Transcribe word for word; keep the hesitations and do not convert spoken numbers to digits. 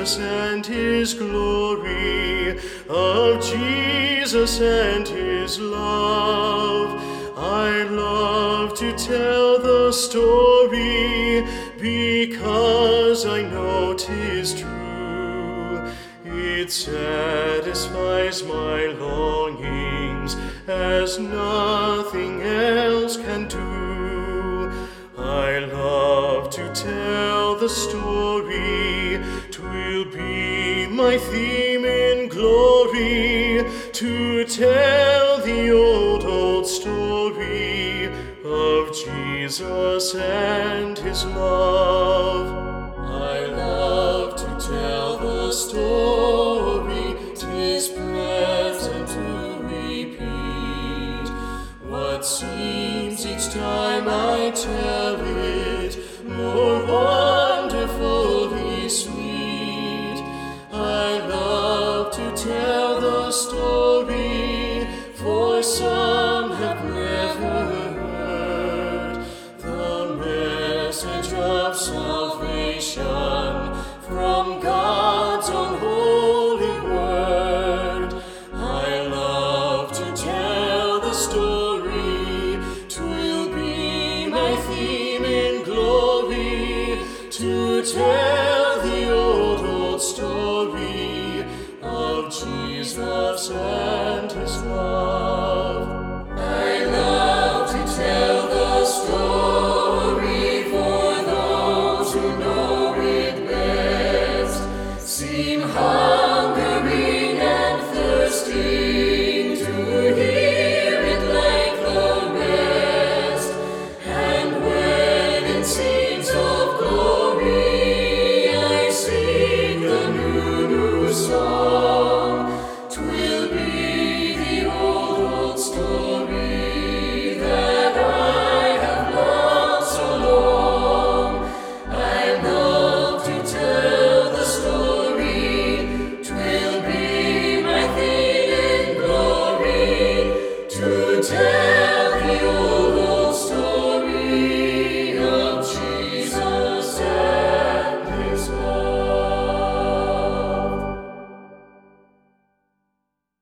Jesus and his glory, of Jesus and his love. I love to tell the story, because I know 'tis true. It satisfies my longings as nothing else can do. I love to tell the story, 'twill be my theme in glory, to tell the old, old story of Jesus and his love. I love to tell the story, 'tis pleasant to repeat what seems each time I tell it more wonderfully sweet. I love to tell the story, for some have never heard the message of salvation from God's own holy word. I love to tell the story, 'twill be my theme in glory, to tell the old, old story of Jesus and his love. I love to tell the story, for those who know it best seem hungering and thirsting to hear it like the rest. And when in scenes of glory I sing the new, new song, 'twill be the old, old story that I have loved so long. I love to tell the story, 'twill be my theme in glory, to tell